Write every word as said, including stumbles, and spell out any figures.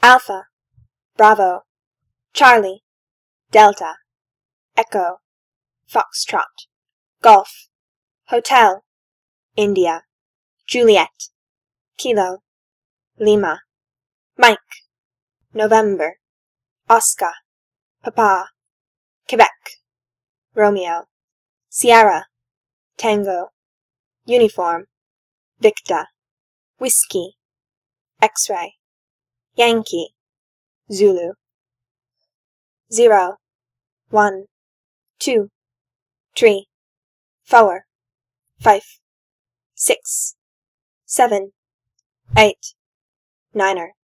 Alpha, Bravo, Charlie, Delta, Echo, Foxtrot, Golf, Hotel, India, Juliet, Kilo, Lima, Mike, November, Oscar, Papa, Quebec, Romeo, Sierra, Tango, Uniform, Victor, Whiskey, X-ray, Yankee, Zulu. Zero, one, two, three, four, five, six, seven, eight, niner.